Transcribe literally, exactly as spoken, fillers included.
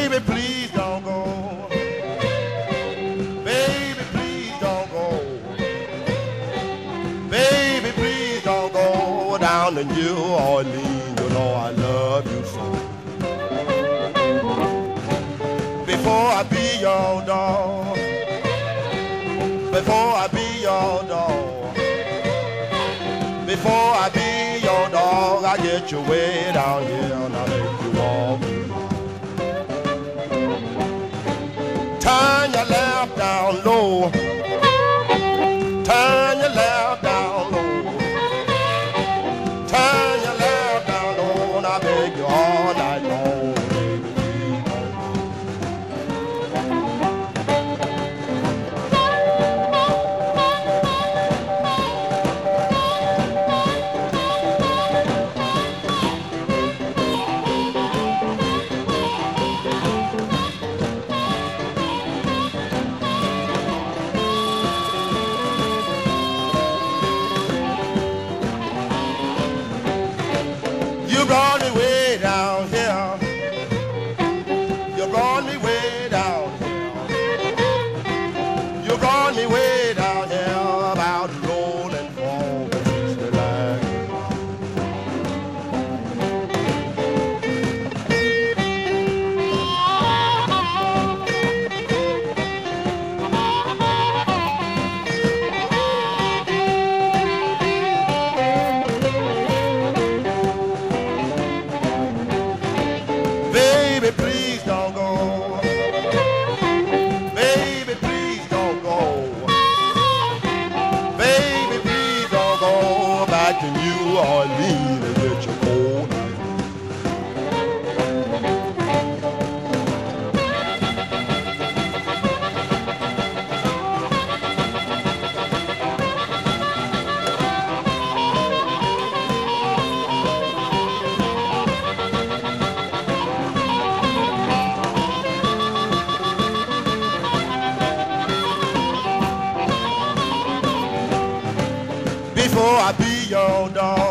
Baby, please don't go. Baby, please don't go. Baby, please don't go down to New Orleans. You know I love you so. Before I be your dog, before I be your dog, before I be your dog, I get you way down here and I make you walk. Turn your left down low, turn your left down low, turn your left down low, and I beg you all night long. You brought me way down here. You brought me way down here. You brought me way down here about rolling forward, relax. Baby, please don't go. Baby, please don't go. Baby, please don't go back to New Orleans and get your cold night. Before I be your dog,